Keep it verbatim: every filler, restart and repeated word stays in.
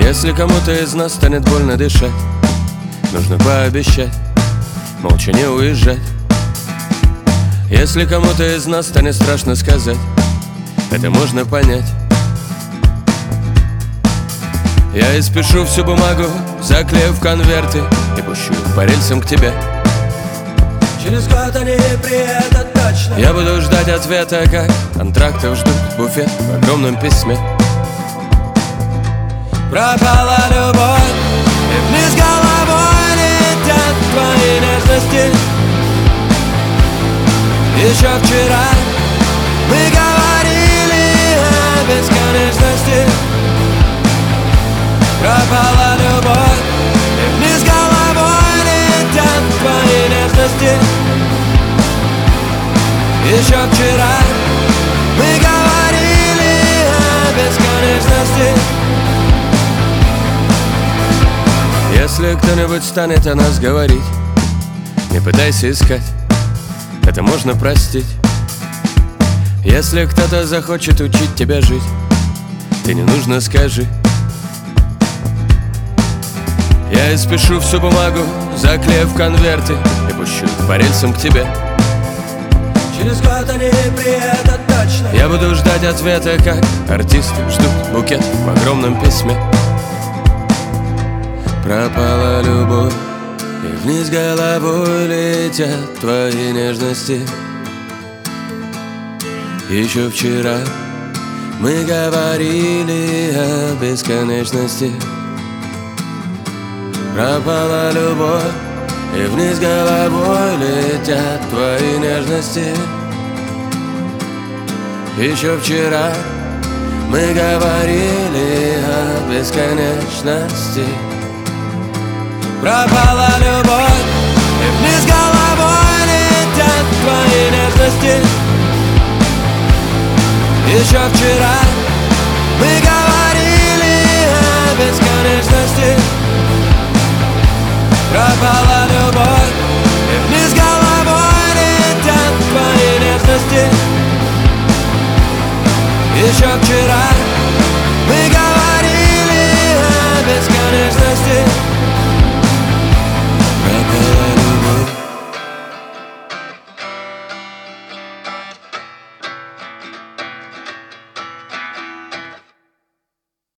Если кому-то из нас станет больно дышать, нужно пообещать молча не уезжать. Если кому-то из нас станет страшно сказать, это можно понять. Я испишу всю бумагу, заклею в конверты и пущу по рельсам к тебе. Через год они приедут точно. Я буду ждать ответа, как контрактов ждут буфет в огромном письме. Пропала любовь, и вниз головой летят твои нежности. Еще вчера мы говорили о бесконечности. Пропала любовь, и вниз головой летят твои нежности. Еще вчера мы говорили о бесконечности. Если кто-нибудь станет о нас говорить, не пытайся искать, это можно простить. Если кто-то захочет учить тебя жить, ты не нужно скажи. Я испишу всю бумагу, заклею в конверты и пущу по рельсам к тебе. Через год они приедут точно. Я буду ждать ответа, как артисты ждут букет в огромном письме. Пропала любовь, и вниз головой летят твои нежности. Еще вчера мы говорили о бесконечности. Пропала любовь, и вниз головой летят твои нежности. Еще вчера мы говорили о бесконечности. Пропала любовь, и вниз головой летят твои нежности. Еще вчера мы говорили о бесконечности. Пропала любовь, и вниз головой летят твои нежности. Еще вчера